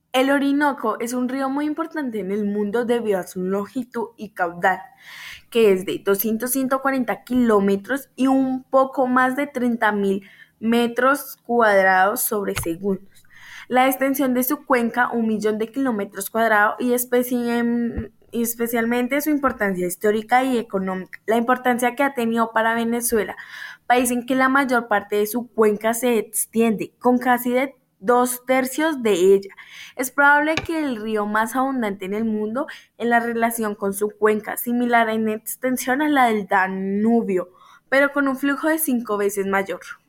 El Orinoco es un río muy importante en el mundo debido a su longitud y caudal, que es de 200-140 kilómetros y un poco más de 30.000 metros cuadrados sobre segundos. La extensión de su cuenca, 1 millón de kilómetros cuadrados, y especialmente su importancia histórica y económica. La importancia que ha tenido para Venezuela, país en que la mayor parte de su cuenca se extiende, con casi de 2/3 de ella. Es probable que el río más abundante en el mundo en la relación con su cuenca, similar en extensión a la del Danubio, pero con un flujo de 5 veces mayor.